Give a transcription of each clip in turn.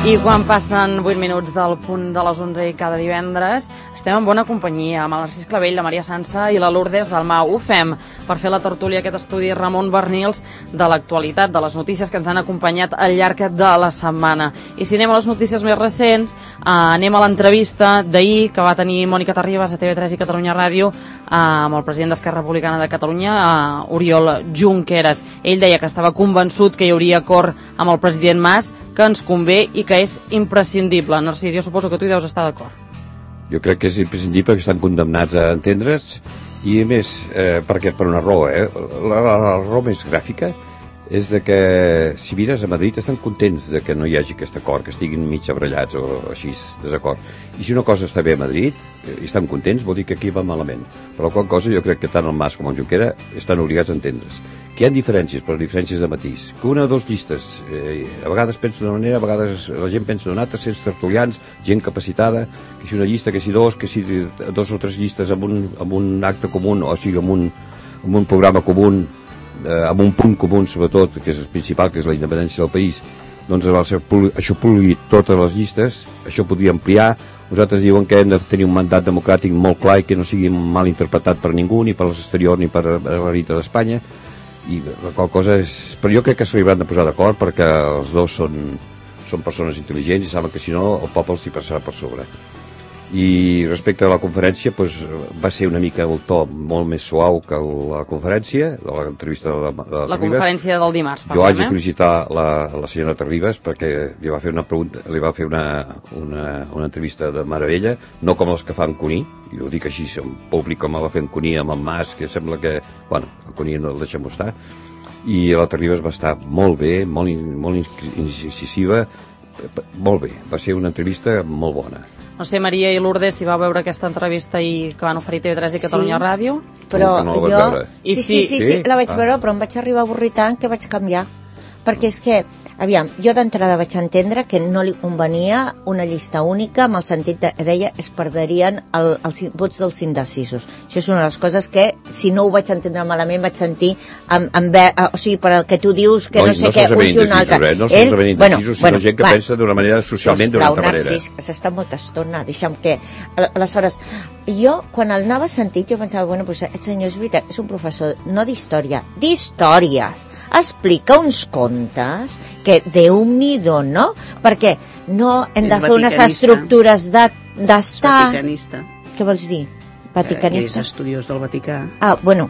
I quan passen 8 minuts del punt de les 11 i cada divendres estem en bona companyia amb el Narcís Clavell, la Maria Sansa i la Lourdes Dalmau. Ho fem per fer la tertúlia, aquest estudi Ramon Barnils de l'actualitat, de les notícies que ens han acompanyat al llarg de la setmana. I si anem a les notícies més recents, anem a l'entrevista d'ahir que va tenir Mònica Terribas a TV3 i Catalunya Ràdio amb el president d'Esquerra Republicana de Catalunya, Oriol Junqueras. Ell deia que estava convençut que hi hauria acord amb el president Mas, que ens convé i que és imprescindible. Narcís, jo suposo que tu hi deus estar d'acord. Jo crec que és imprescindible, que estan condemnats a entendre's, i a més, perquè per una raó, la raó més gràfica és de que, si mires, a Madrid estan contents de que no hi hagi aquest acord, que estiguin mig abrellats o així, desacord. I si una cosa està bé a Madrid i estan contents, vol dir que aquí va malament. Per la qual cosa jo crec que tant el Mas com el Junquera estan obligats a entendre's. Que hi ha diferències, però diferències de matís. Que una o dues llistes, a vegades penso d'una manera, a vegades la gent pensa d'una altra, sents tertulians, gent capacitada, que si una llista, que si dos o tres llistes amb un acte comú, o sigui, amb un programa comú, amb un punt comú, sobretot, que és el principal, que és la independència del país, doncs això pol·luir totes les llistes, això podria ampliar. Nosaltres diuen que hem de tenir un mandat democràtic molt clar i que no sigui mal interpretat per ningú, ni per l'exterior ni per la dintre d'Espanya, i la qual cosa és... Però jo crec que s'hauran de posar d'acord, perquè els dos són persones intel·ligents i saben que si no el poble s'hi passarà per sobre. I respecte a la conferència, doncs, va ser una mica el to molt més suau que la conferència, de l'entrevista de la conferència del dimarts. Jo haig de felicitar la senyora Terribas perquè li va fer una pregunta, li va fer una entrevista de meravella, no com els que fan Cuní, i ho dic així en públic, com va fer en Cuní amb el Mas, que sembla que, bueno, el Cuní no el deixem estar, i la Terribas va estar molt bé, molt incisiva, molt bé, va ser una entrevista molt bona. No sé, Maria i Lourdes, si vau veure aquesta entrevista i que van oferir TV3 i Catalunya Ràdio. Però no jo... Sí, la vaig veure, però em vaig arribar a avorrir tant que vaig canviar. Perquè és que, aviam, jo d'entrada vaig entendre que no li convenia una llista única, amb el sentit de, deia, es perderien els vots dels indecisos. Això és una de les coses que, si no ho vaig entendre malament, vaig sentir, o sigui, per el que tu dius, que no sé què, uns i un altre. No solament indecisos, sinó gent que pensa d'una manera socialment d'una altra manera. Narcís, que s'està molta estona, deixa'm que... Aleshores, jo, quan el anava sentit, jo pensava, bueno, doncs aquest senyor és veritat, és un professor, no d'història, d'històries. Explica uns contes que Déu-n'hi-do, no? Perquè no hem de fer unes estructures d'estar... Vaticanista. Què vols dir? Vaticanista? És estudiós del Vaticà. Bueno,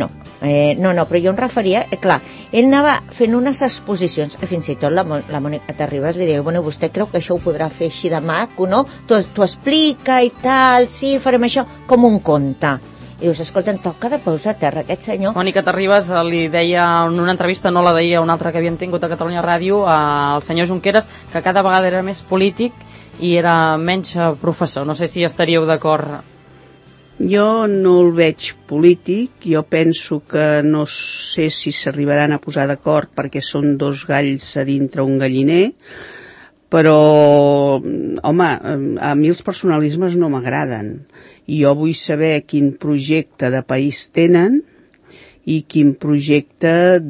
no, però jo em referia, clar, ell anava fent unes exposicions, que fins i tot la Mònica Terribas li deia, bueno, vostè creu que això ho podrà fer així de maco, no? T'ho explica i tal, sí, farem això, com un conte. I dius, escolta, em toca de peus a terra aquest senyor. Mònica Terribas li deia en una entrevista, no la deia una altra que havien tingut a Catalunya Ràdio, al senyor Junqueras, que cada vegada era més polític i era menys professor. No sé si estaríeu d'acord. Jo no el veig polític, jo penso que no sé si s'arribaran a posar d'acord perquè són dos galls a dintre un galliner, però, home, a mi els personalismes no m'agraden. Jo vull saber quin projecte de país tenen i quin projecte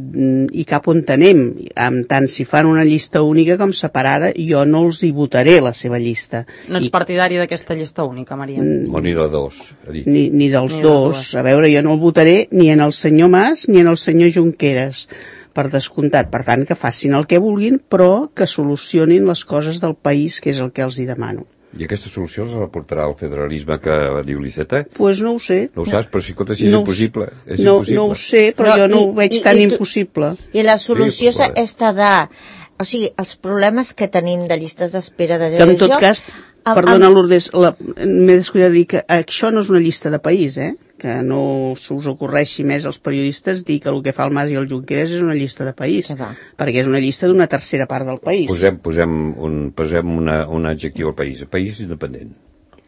i cap on anem. Tant si fan una llista única com separada, jo no els hi votaré la seva llista. No ets partidari d'aquesta llista única, Maria? O ni de dos. Ni dels dos. A veure, jo no el votaré ni en el senyor Mas ni en el senyor Junqueras, per descomptat. Per tant, que facin el que vulguin, però que solucionin les coses del país, que és el que els hi demano. I aquesta solució se la portarà al federalisme que diu l'Iceta? Pues no ho sé. No ho saps, però si és impossible. No ho sé, però jo no ho veig tan impossible. I la solució està de... O sigui, els problemes que tenim de llistes d'espera de... Que en tot cas, perdona Lourdes, m'he descuidat de dir que això no és una llista de país, que no us ocorreixi més als periodistes dir que el que fa el Mas i el Junqueras és una llista de país, perquè és una llista d'una tercera part del país. Posem un adjectiu al país, el país independent.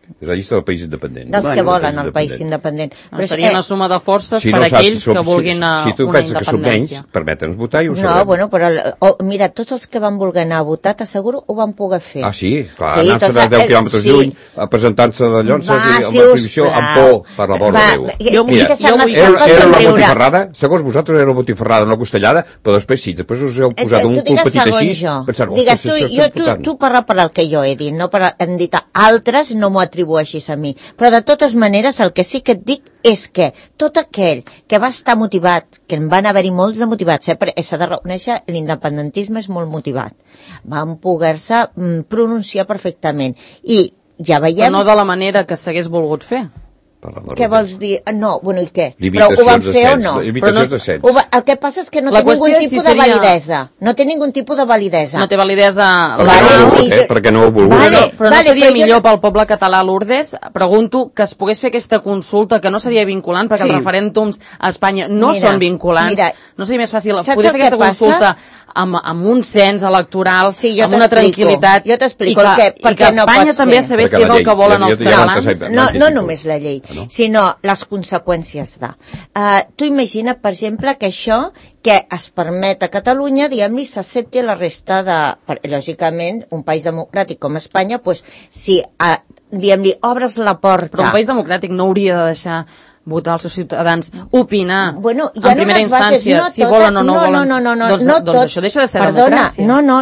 És la llista del país independent. Dels que volen el país independent. Seria una suma de forces per aquells que vulguin una independència. Si tu penses que som menys, permeta'ns votar i ho sabrem. No, bueno, però mira, tots els que van voler anar a votar, t'asseguro, ho van poder fer. Ah, sí? Clar, anar-se de 10 quilòmetres lluny, presentant-se de llonses i amb la prohibició, amb por, per la vora de Déu. Mira, era una botifarrada, segons vosaltres era una botifarrada, una costellada, però després sí, després us heu posat un cul petit així, pensant, ostres, tu parla per el que jo he dit, no per hem dit altres, no m'ho atribueixis a mi. Però de totes maneres el que sí que et dic és que tot aquell que va estar motivat, que en van haver-hi molts de motivats, perquè s'ha de reconèixer, l'independentisme és molt motivat, van poder-se pronunciar perfectament i ja veiem... Però no de la manera que s'hagués volgut fer. Què vols dir? No, bueno, i què? Però ho van fer o no? Limitacions de cens. El que passa és que no té ningun tipus de validesa. No té ningun tipus de validesa. No té validesa legal. Perquè no ho volgut. Però no seria millor pel poble català, Lourdes? Pregunto que es pogués fer aquesta consulta, que no seria vinculant, perquè els referèndums a Espanya no són vinculants. No seria més fàcil poder fer aquesta consulta amb un cens electoral, amb una tranquil·litat, jo t'explico i que Espanya també sabés què és el que volen els catalans. No només la llei, sinó les conseqüències de. Tu imagina, per exemple, que això que es permet a Catalunya, diguem-li, s'accepti a la resta de... Lògicament, un país democràtic com Espanya, doncs, si, diguem-li, obres la porta... Però un país democràtic no hauria de deixar votar els seus ciutadans, opinar en primera instància si volen o no volen. Doncs això deixa de ser democràcia.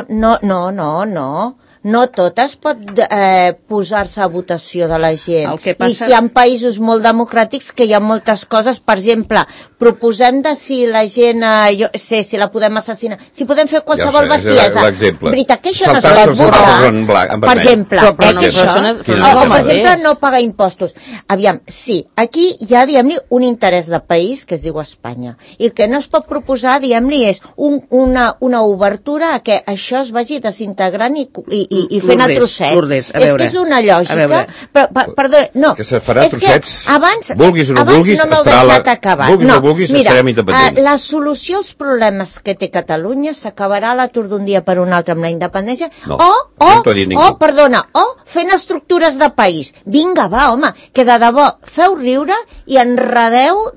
No tot es pot posar-se a votació de la gent. I si hi ha països molt democràtics que hi ha moltes coses, per exemple, proposem de si la gent, jo sé, si la podem assassinar, si podem fer qualsevol bestiesa. Veritat que això no es pot votar? Per exemple, per exemple, no pagar impostos. Aviam, sí, aquí hi ha, diguem-li, un interès de país que es diu Espanya. I el que no es pot proposar, diguem-li, és una obertura a que això es vagi desintegrant i fent a trossets. És que és una lògica. Perdó, no. Que se farà a trossets, vulguis o no vulguis, no m'heu deixat acabar. Vulguis o no vulguis, serem independents. La solució als problemes que té Catalunya s'acabarà a l'atur d'un dia per un altre amb la independència, o fent estructures de país. Vinga, va, home, que de debò feu riure i enredeu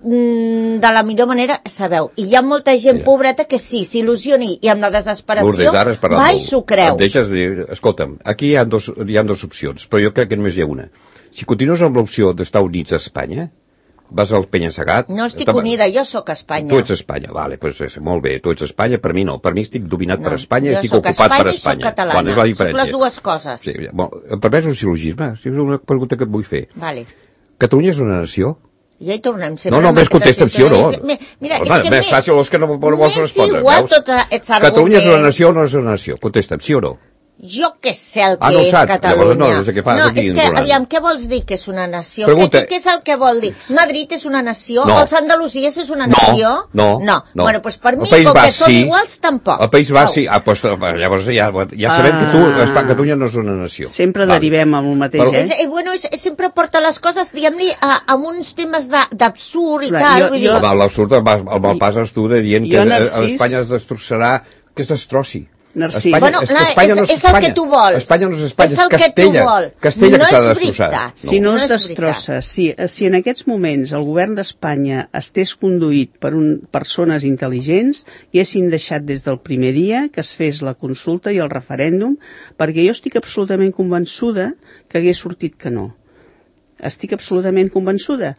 de la millor manera, sabeu. I hi ha molta gent pobreta que sí, s'il·lusioni i amb la desesperació va i s'ho creu. Em deixes dir, escolta'm, aquí hi ha dos opcions, però jo crec que només hi ha una. Si continues amb l'opció d'estar units a Espanya, vas al penya-segat... No estic unida, jo sóc a Espanya. Tu ets a Espanya, vale, doncs molt bé, tu ets a Espanya, per mi no, per mi estic dominat per Espanya, estic ocupat per Espanya. Jo soc catalana, soc les dues coses. Em permets un sil·logisme? És una pregunta que et vull fer. Vale. Catalunya és una nació? Ja hi tornem sempre. No, més contesta'm sí o no. Mira, és que més fàcil és que no vols respondre. Catalunya és una nació o no és una nació? Contesta'm, sí o no? Jo què sé el que és Catalunya. És que, aviam, què vols dir que és una nació? Què és el que vol dir? Madrid és una nació? Els Andalusies és una nació? No. Bueno, doncs per mi, com que són iguals, tampoc. El País Basc sí. Llavors ja sabem que Catalunya no és una nació. Sempre derivem amb el mateix, Bueno, sempre porta les coses, diguem-li, amb uns temes d'absurd i tal. L'absurd el malpases tu de dient que Espanya es destrossarà, que es destrossi. Bueno, és el que tu vols. Espanya no és Espanya, és Castella. Castella que s'ha de destrossar. Si no es destrossa, si en aquests moments el govern d'Espanya estés conduït per persones intel·ligents i haguessin deixat des del primer dia que es fes la consulta i el referèndum, perquè jo estic absolutament convençuda que hagués sortit que no. Estic absolutament convençuda.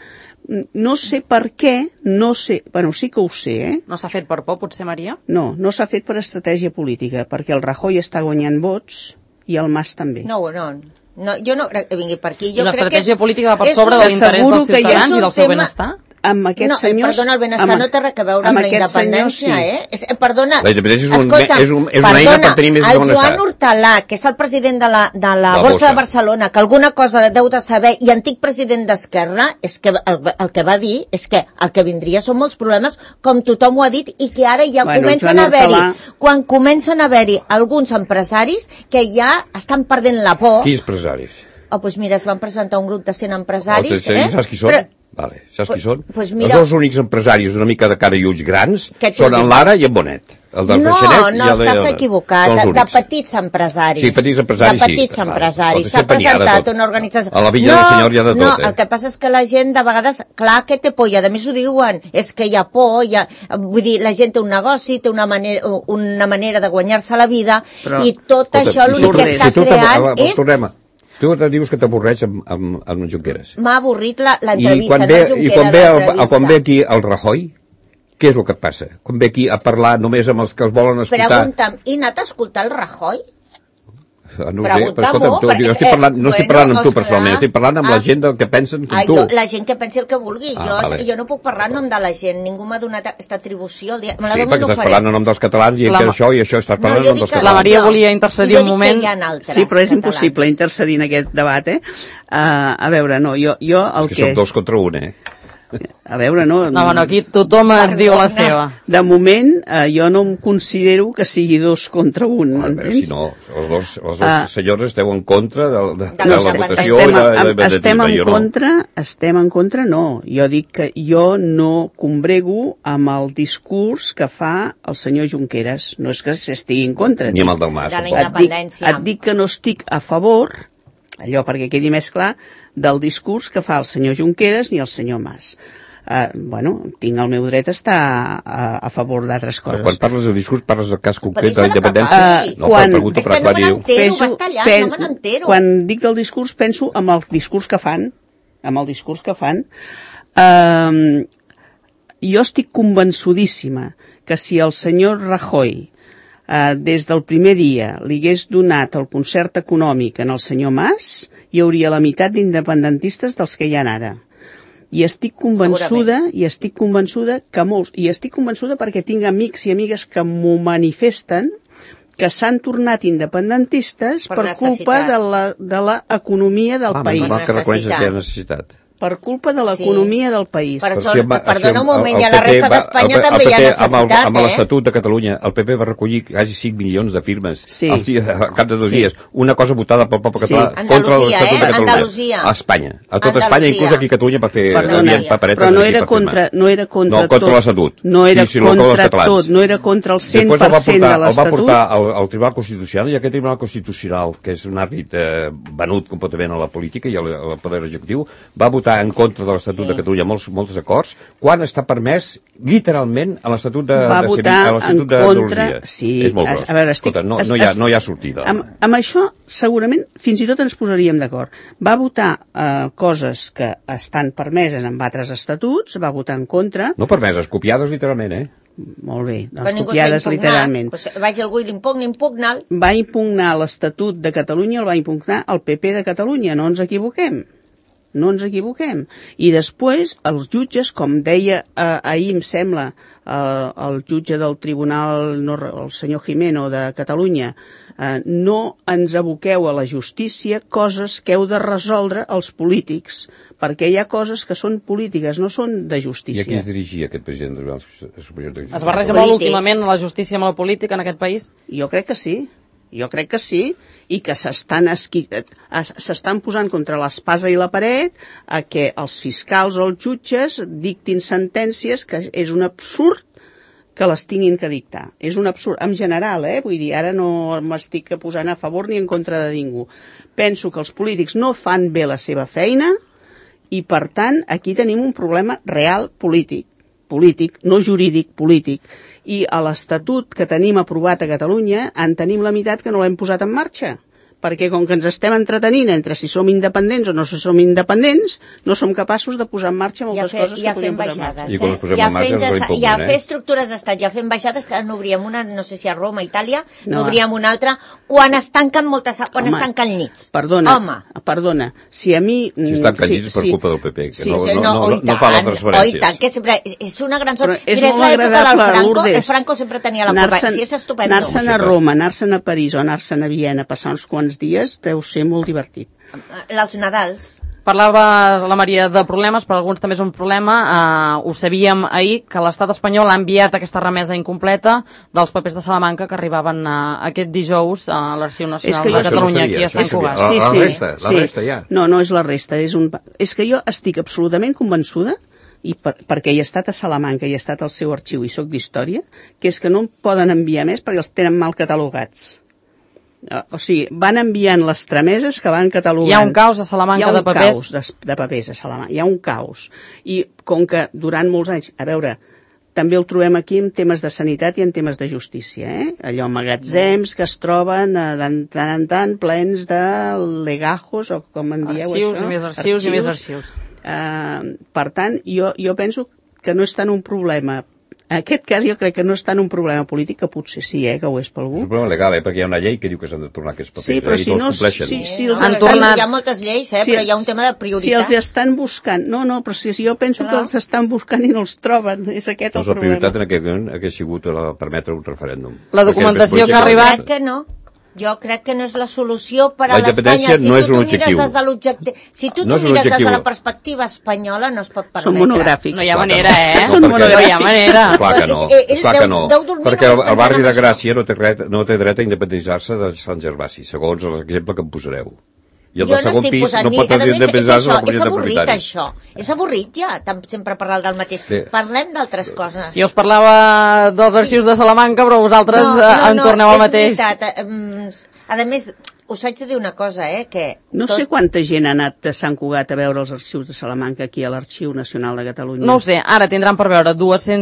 No sé per què, bueno, sí que ho sé, No s'ha fet per por, potser, Maria? No s'ha fet per estratègia política, perquè el Rajoy està guanyant vots i el Mas també. No, jo no crec que vingui per aquí. I l'estratègia política va per sobre de l'interès dels ciutadans i del seu benestar? Amb aquests senyors... Perdona, el benestar no té res a veure amb la independència, Perdona, la independència és una eina per tenir més el Joan Hortalà, que és el president de la Borsa de Barcelona, que alguna cosa deu de saber, i antic president d'Esquerra, és que el que va dir és que el que vindria són molts problemes, com tothom ho ha dit, i que ara ja comencen a haver-hi, quan comencen a haver-hi alguns empresaris que ja estan perdent la por. Quins empresaris? Doncs mira, es van presentar un grup de 100 empresaris. Saps qui són? Vale. Saps qui són? Pues mira, els dos únics empresaris una mica de cara i ulls grans que són en Lara i en Bonet. El del Freixenet no, estàs equivocat. De petits empresaris. Sí, petits empresaris, de petits empresaris. S'ha presentat una organització... A la Villa del Senyor hi ha de tot, No, el que passa és que la gent, de vegades, clar que té por, i a més ho diuen, és que hi ha por, vull dir, la gent té un negoci, té una manera de guanyar-se la vida, però, i tot això l'únic que està creant és... Tu dius que t'avorreix amb Junqueras. M'ha avorrit l'entrevista, I quan ve aquí el Rajoy, què és el que passa? Quan ve aquí a parlar només amb els que els volen escoltar... Pregunta'm, i anat a escoltar el Rajoy? No ho sé, però escolta'm, no estic parlant amb tu personalment, estic parlant amb la gent del que pensen com tu. La gent que pensi el que vulgui. Jo no puc parlar en nom de la gent, ningú m'ha donat aquesta atribució. Sí, perquè estàs parlant en nom dels catalans i això estàs parlant en nom dels catalans. La Maria volia intercedir un moment. Sí, però és impossible intercedir en aquest debat, A veure, no, jo el que... És que som 2 contra 1, A veure, no... No, bueno, aquí tothom et diu la seva. De moment, jo no em considero que sigui 2 contra 1. Si no, els dos senyors esteu en contra de la votació. Estem en contra, no. Jo dic que jo no combrego amb el discurs que fa el senyor Junqueras. No és que s'estigui en contra. Ni amb el del Mas. De la independència. Et dic que no estic a favor, allò perquè quedi més clar, del discurs que fa el senyor Junqueras ni el senyor Mas. Tinc el meu dret a estar a favor d'altres coses. Però quan parles de discurs, parles del cas concret de la independència? No me n'entero. Quan dic del discurs, penso en el discurs que fan. Jo estic convençudíssima que si el senyor Rajoy des del primer dia li hagués donat el concert econòmic en el senyor Mas, hi hauria la meitat d'independentistes dels que hi ha ara. I estic convençuda que molts, i estic convençuda perquè tinc amics i amigues que m'ho manifesten, que s'han tornat independentistes per culpa de l'economia del país. Mal que reconeixes que hi ha necessitat. Per culpa de l'economia del país. Perdona un moment, i a la resta d'Espanya també hi ha necessitat, Amb l'Estatut de Catalunya, el PP va recollir quasi 5 milions de firmes al cap de 2 dies. Una cosa votada pel poble català contra l'Estatut de Catalunya. A Espanya. A tot Espanya, inclús aquí a Catalunya per fer paperetes. Però no era contra tot. Contra l'Estatut. No era contra tot, no era contra el 100% de l'Estatut. El va portar al Tribunal Constitucional, i aquest Tribunal Constitucional, que és un àrbit venut completament a la política i al poder executiu, va votar en contra de l'Estatut de Catalunya molts acords, quan està permès literalment a l'Estatut d'Andalusia. És molt gros. A veure, no hi ha sortida. Amb això segurament fins i tot ens posaríem d'acord. Va votar coses que estan permeses en altres estatuts, va votar en contra. No permeses, copiades literalment, Molt bé, doncs copiades literalment. Vagi algú i l'impugna. Va impugnar l'Estatut de Catalunya, el va impugnar el PP de Catalunya, no ens equivoquem. I després els jutges, com deia ahir em sembla el jutge del tribunal, el senyor Jimeno de Catalunya, no ens aboqueu a la justícia coses que heu de resoldre els polítics, perquè hi ha coses que són polítiques, no són de justícia. I a qui es dirigia aquest president del Tribunal Superior de Justícia? Es barreja molt últimament la justícia amb la política en aquest país? Jo crec que sí, i que s'estan posant contra l'espasa i la paret a que els fiscals o els jutges dictin sentències que és un absurd que les tinguin que dictar. És un absurd, en general, vull dir, ara no m'estic posant a favor ni en contra de ningú. Penso que els polítics no fan bé la seva feina i, per tant, aquí tenim un problema real polític, no jurídic, polític. I a l'Estatut que tenim aprovat a Catalunya en tenim la meitat que no l'hem posat en marxa. Perquè com que ens estem entretenint entre si som independents o no si som independents, no som capaços de posar en marxa moltes coses que podem posar en marxa. I quan les posem en marxa ens ho impugnen, Ja fer estructures d'estat, ja fer ambaixades, que n'obríem una, no sé si a Roma, Itàlia, n'obríem una altra, quan es tanquen es tanquen llits. Perdona, si a mi... Si es tanquen llits és per culpa del PP, que no fa les transferències. I tant, que sempre és una gran sort. És molt agradable, Lourdes. El Franco sempre tenia la curva, si és estupendo. Anar-se'n a Roma, anar-se'n a París o anar-se'n a Viena, passar uns quants dies, deu ser molt divertit. Els Nadals. Parlava la Maria de problemes, per alguns també és un problema. Ho sabíem ahir, que l'estat espanyol ha enviat aquesta remesa incompleta dels papers de Salamanca que arribaven aquest dijous a l'Arxiu Nacional de Catalunya, aquí a Sant Cugat. La resta ja. No és la resta. És que jo estic absolutament convençuda, i perquè hi he estat a Salamanca, hi he estat al seu arxiu i soc d'història, que és que no en poden enviar més perquè els tenen mal catalogats. O sigui, van enviant les trameses que van catalogant. Hi ha un caos a Salamanca de papers? Hi ha un caos de papers a Salamanca, hi ha un caos. I com que durant molts anys, a veure, també el trobem aquí en temes de sanitat i en temes de justícia, allò, magatzems que es troben de tant en tant plens de legajos, o com en dieu arxius, això? I més arxius i més arxius. Per tant, jo penso que no és tant un problema. En aquest cas jo crec que no és tant un problema polític, que potser sí, que ho és per algú. És un problema legal, perquè hi ha una llei que diu que s'han de tornar aquests papers. Sí, però si no... Hi ha moltes lleis, però hi ha un tema de prioritat. Si els estan buscant... No, però si jo penso que els estan buscant i no els troben, és aquest el problema. La prioritat en aquest moment hauria sigut permetre un referèndum. La documentació que ha arribat... Jo crec que no és la solució per a l'Espanya. Si tu mires des de l'objectiu, si tu mires des de la perspectiva espanyola, no es pot permetre. Són monogràfics. No hi ha manera, Són monogràfics. No hi ha manera. Esclar que no. Perquè el barri de Gràcia no té dret a independitzar-se de Sant Gervasi, segons l'exemple que em posareu. I el de segon pis no pot independitzar-se de la comunitat propietària. És avorrit ja, sempre parlar del mateix. Parlem d'altres coses. Si us parlava dels arxius de Salamanca, però vosaltres en torneu al mateix. No, és veritat. A més, us haig de dir una cosa, que... No sé quanta gent ha anat de Sant Cugat a veure els arxius de Salamanca aquí a l'Arxiu Nacional de Catalunya. No ho sé, ara tindran per veure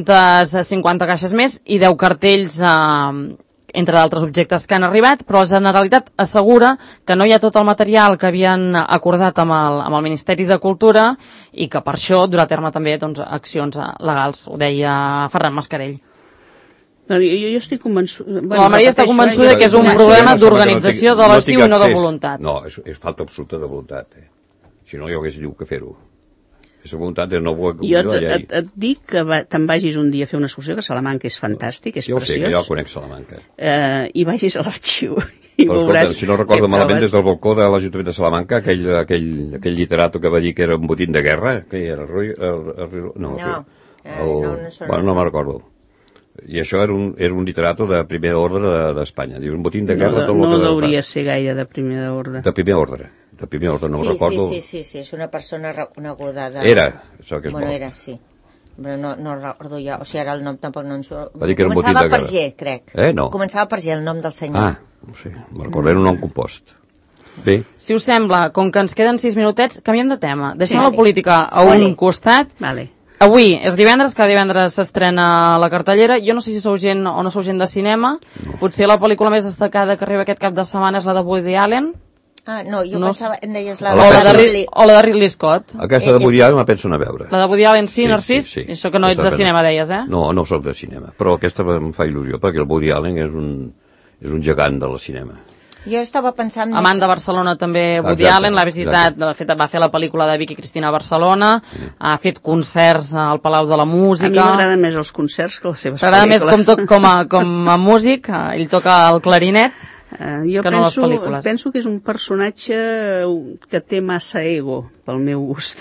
250 caixes més i 10 cartells entre d'altres objectes que han arribat, però la Generalitat assegura que no hi ha tot el material que havien acordat amb el Ministeri de Cultura i que per això durà a terme també accions legals, ho deia Ferran Mascarell. Jo estic convençuda... La Maria està convençuda que és un problema d'organització de l'arxiu i no de voluntat. No, és falta absoluta de voluntat. Si no, hi hagués lloc que fer-ho. És la voluntat de no voler complir la llei. Jo et dic que te'n vagis un dia a fer una excursió, que Salamanca és fantàstic, és preciós. Jo ho sé, que jo conec Salamanca. I vagis a l'arxiu i veuràs... Si no recordo malament, des del balcó de l'Ajuntament de Salamanca, aquell literato que va dir que era un botín de guerra, que era no me'n recordo. I això era un literato de primer ordre d'Espanya. Diu, un botín de guerra... No hauria ser gaire de primer ordre. De primer ordre, no ho recordo. Sí, és una persona reconeguda. Era, això que és bo. Bueno, era, sí. Però no recordo ja, o sigui, ara el nom tampoc no ens... Va dir que era un botín de guerra. Començava per G, crec. No. Començava per G, el nom del senyor. No sé, me'n recordo, era un nom compost. Bé. Si us sembla, com que ens queden 6 minutets, canviem de tema. Deixem la política a un costat. Vale. Avui és divendres, cada divendres s'estrena la cartellera. Jo no sé si sou gent o no sou gent de cinema. Potser la pel·lícula més destacada que arriba aquest cap de setmana és la de Woody Allen. No, jo pensava, em deies la o la de Ridley Scott. Aquesta de Woody Allen la penso anar a veure. La de Woody Allen sí, Narcís? Sí. Això que no ets de cinema, deies, No soc de cinema, però aquesta em fa il·lusió, perquè el Woody Allen és un gegant del cinema. Jo estava pensant... Amant de Barcelona també, Woody Allen, l'ha visitat, de fet va fer la pel·lícula de Vicky Cristina a Barcelona, ha fet concerts al Palau de la Música... A mi m'agraden més els concerts que les seves pel·lícules. M'agrada més com a músic, ell toca el clarinet, jo que no les pel·lícules. Penso que és un personatge que té massa ego, pel meu gust.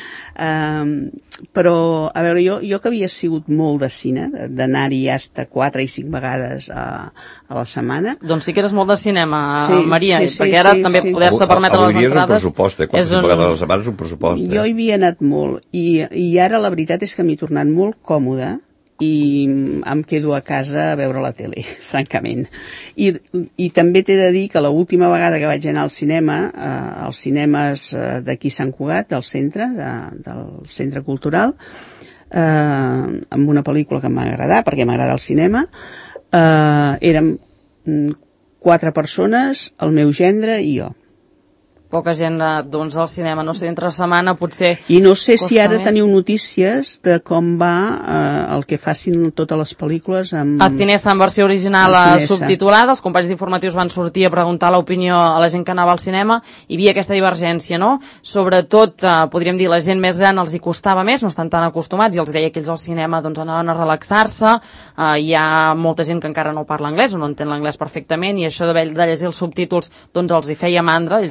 Però, a veure, jo que havia sigut molt de cine, d'anar-hi hasta 4 i 5 vegades a la setmana... Doncs sí que eres molt de cinema, Maria, perquè ara també poder-se permetre les entrades... És un pressupost, 4 o 5 vegades a la setmana és un pressupost. Jo hi havia anat molt, i ara la veritat és que m'he tornat molt còmode, i em quedo a casa a veure la tele, francament. I també t'he de dir que l'última vegada que vaig anar al cinema, als cinemes d'aquí Sant Cugat, del centre cultural, amb una pel·lícula que m'ha agradat, perquè m'agrada el cinema, érem 4 persones, el meu gendre i jo. Poca gent doncs al cinema, no sé, entre setmana potser... I no sé si ara teniu notícies de com va el que facin totes les pel·lícules amb... A Cinesa en versió original subtitulada, els companys d'informatius van sortir a preguntar l'opinió a la gent que anava al cinema, hi havia aquesta divergència, no? Sobretot, podríem dir, la gent més gran els hi costava més, no estan tan acostumats, i els deia que ells al cinema doncs anaven a relaxar-se, hi ha molta gent que encara no parla anglès o no entén l'anglès perfectament, i això de llegir els subtítols doncs els hi feia mandra, ells volien anar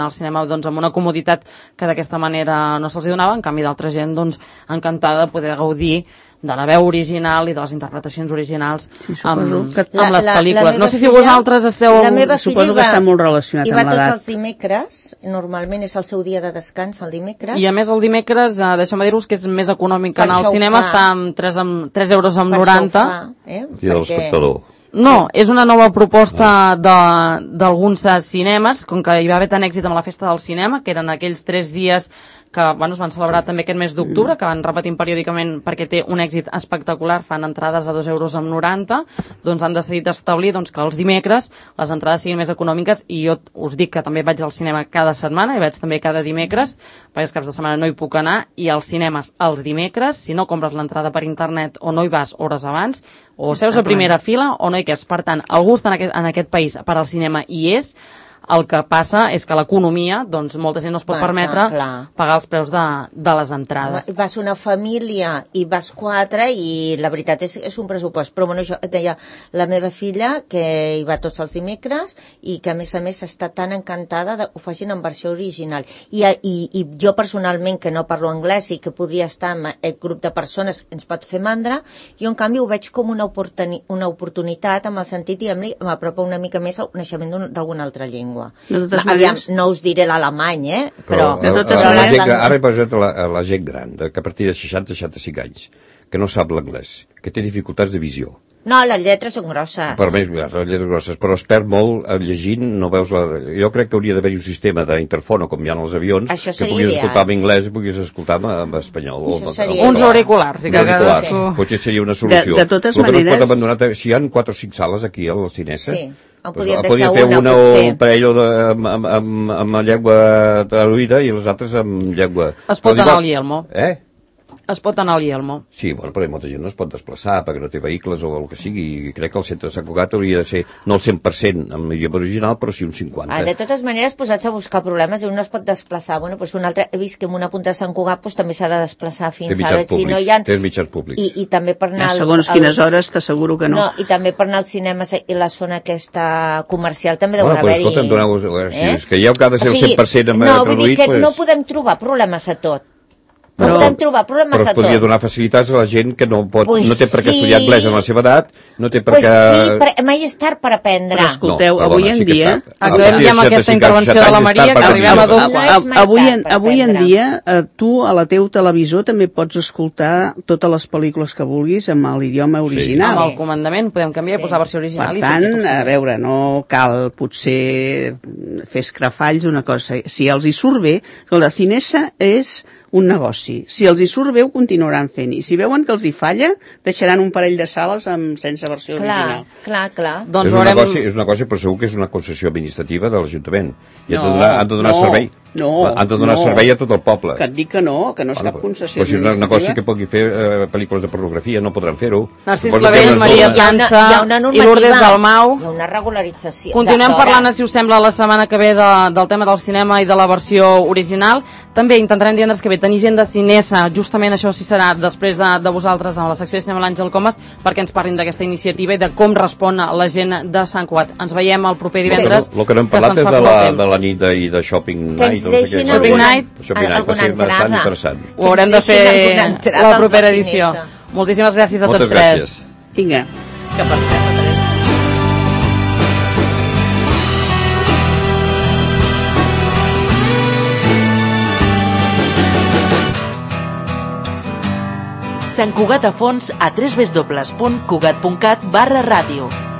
anar al cinema doncs, amb una comoditat que d'aquesta manera no se'ls donava, en canvi d'altra gent doncs, encantada de poder gaudir de la veu original i de les interpretacions originals amb les pel·lícules. No sé si vosaltres esteu... Suposo que està molt relacionat amb l'edat. I va tots els dimecres, normalment és el seu dia de descans, el dimecres. I a més el dimecres, deixeu-me dir-vos que és més econòmic que anar al cinema, està amb 3 euros amb 90. I de l'espectador. No, és una nova proposta d'alguns cinemes, com que hi va haver tant èxit amb la festa del cinema, que eren aquells 3 dies que es van celebrar també aquest mes d'octubre, que van repetint periòdicament perquè té un èxit espectacular, fan entrades a 2 euros amb 90, doncs han decidit establir que els dimecres les entrades siguin més econòmiques, i jo us dic que també vaig al cinema cada setmana, i vaig també cada dimecres, perquè els caps de setmana no hi puc anar, i als cinemes els dimecres, si no compres l'entrada per internet o no hi vas hores abans, o seus a primera fila o no hi caps. Per tant, el gust en aquest país per al cinema hi és. El que passa és que l'economia, doncs molta gent no es pot permetre pagar els preus de les entrades. Vas una família i vas 4 i la veritat és un pressupost. Però bueno, jo et deia, la meva filla, que hi va tots els dimecres i que a més està tan encantada que ho facin en versió original. I jo personalment, que no parlo anglès i que podria estar amb aquest grup de persones, ens pot fer mandra, jo en canvi ho veig com una oportunitat, amb el sentit i m'apropa una mica més al coneixement d'alguna altra llengua. Aviam, no us diré l'alemany, però ara he posat la gent gran, que a partir de 60-65 anys, que no sap l'anglès, que té dificultats de visió. No, les lletres són grosses. Per més, les lletres grosses, però es perd molt llegint, no veus Jo crec que hauria d'haver-hi un sistema d'interfono, com hi ha als avions, que puguis escoltar en anglès i puguis escoltar en espanyol. Uns auriculars. Potser seria una solució. De totes maneres... El que no es pot abandonar, si hi ha 4 o 5 sales aquí al Cinesa, podien fer una o un parell amb llengua traduïda i les altres amb llengua... Es pot anar al Yelmo. Es pot anar al Yelmo. Sí, bueno, però molta gent no es pot desplaçar perquè no té vehicles o el que sigui. I crec que el centre de Sant Cugat hauria de ser no el 100% amb l'idioma original, però sí un 50%. De totes maneres, posats a buscar problemes, un no es pot desplaçar. Bueno, pues un altre, he vist que en una punta de Sant Cugat pues, també s'ha de desplaçar fins a Té mitjans públics. I també per anar segons quines hores t'asseguro que no. I també per anar als cinemes i la zona aquesta comercial també deuen haver-hi. Si creieu que ha de ser el 100% traduït... Vull dir que no podem trobar problemes a tot. No podem trobar problemes a tot. Però es podria donar facilitats a la gent que no té per què estudiar anglès en la seva edat, no té per què... Sí, però mai és tard per aprendre. Però escolteu, avui en dia... Acabem ja amb aquesta intervenció de la Maria, que arribem a 2 Avui en dia, tu a la teu televisor també pots escoltar totes les pel·lícules que vulguis amb l'idioma original. Amb el comandament podem canviar i posar versió original. Per tant, a veure, no cal potser fer escrafalls una cosa. Si els hi surt bé, la Cinesa és un negoci. Si els hi surt bé, ho continuaran fent. I si veuen que els hi falla, deixaran un parell de sales sense versió original. Clar. Doncs és un negoci, però segur que és una concessió administrativa de l'Ajuntament. I han de donar servei. Han de donar servei a tot el poble. Que et dic que no és cap concessió administrativa. Però si és un negoci que pugui fer pel·lícules de pornografia, no podran fer-ho. Narcís Clavell, Maria Sança i Lourdes Dalmau. Hi ha una regularització. Continuem parlant, si us sembla, la setmana que ve del tema del cinema i de la versió original. També intentarem divendres que ve tenir gent de Cinesa, justament això sí serà després de vosaltres a la secció de cinema l'Àngel Comas, perquè ens parlin d'aquesta iniciativa i de com respon la gent de Sant Cugat. Ens veiem el proper divendres. El que no hem parlat és de la nit i de Shopping Night. Shopping Night va ser bastant interessant. Ho haurem de fer la propera edició. Moltíssimes gràcies a tots tres. Vinga, que per cert, Sant Cugat a fons a www.cugat.cat/ràdio.